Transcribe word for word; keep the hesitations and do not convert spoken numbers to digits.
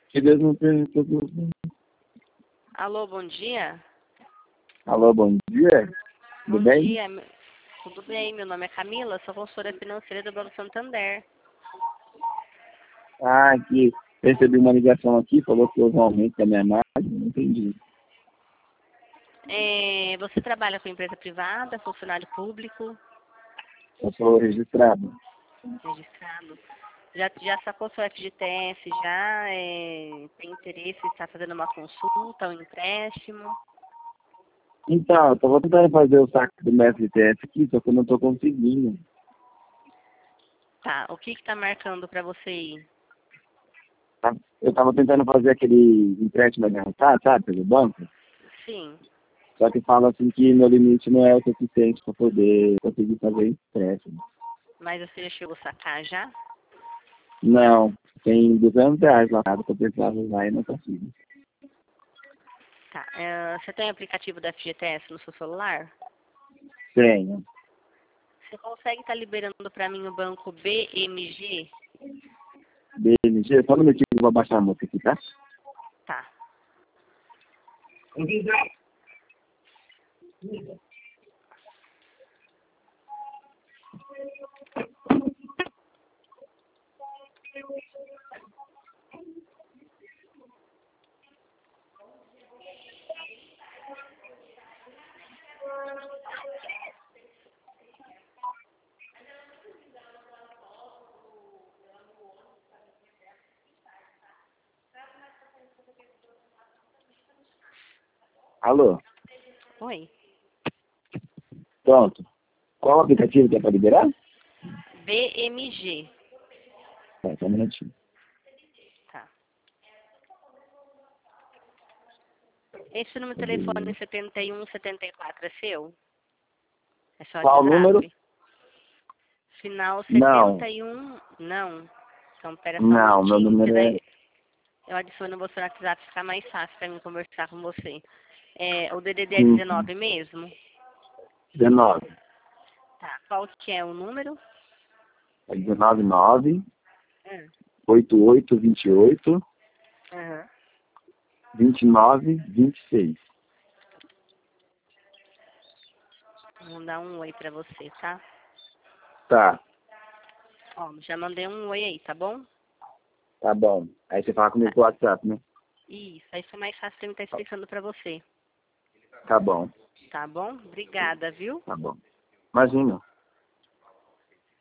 Que Deus não permita. Alô, bom dia. Alô, bom dia. Tudo Bom bem? dia. me- Tudo bem, meu nome é Camila, sou consultora financeira do Banco Santander. Ah, aqui. Recebi uma ligação aqui, falou que houve um aumento da minha margem, não entendi. É, você trabalha com empresa privada, funcionário público, Eu sou registrado. registrado? Já, já sacou seu F G T S? Já é, tem interesse em estar fazendo uma consulta, um empréstimo? Então, eu tava tentando fazer o saque do meu F T S aqui, só que eu não tô conseguindo. Tá, o que que tá marcando para você ir? Tá? Eu tava tentando fazer aquele empréstimo adiantado, sabe, pelo banco, Sim. só que fala assim que meu limite não é o suficiente para poder conseguir fazer empréstimo. Mas você já chegou a sacar já? Não, tem duzentos reais lá que eu precisava usar e não consigo. Tá. é, você tem aplicativo da F G T S no seu celular? Tenho. Você consegue estar liberando para mim o banco B M G? B N G, só um minutinho que eu vou baixar a música aqui, tá? Tá. Alô? Oi. Pronto. Qual o aplicativo que é para liberar? B M G. Tá, só um minutinho. Tá. Esse número de telefone setenta e um setenta e quatro é seu? É só Qual o número? WhatsApp? Final Não. setenta e um? Não. Então, pera só um Não, meu minutinho, que número é daí eu adiciono você no WhatsApp, fica mais fácil para mim conversar com você. É, o D D D é cinco, dezenove mesmo? dezenove. Tá. Qual que é o número? É dezenove nove, Hum. oitenta e oito, vinte e oito, Aham. vinte e nove, vinte e seis. Vou dar um oi pra você, tá? Tá, Ó, já mandei um oi aí, tá bom? tá bom. Aí você fala comigo Tá. pelo WhatsApp, né? Isso, aí fica mais fácil pra mim estar explicando pra você. Tá bom, Tá bom? Obrigada, viu? tá bom. Imagina.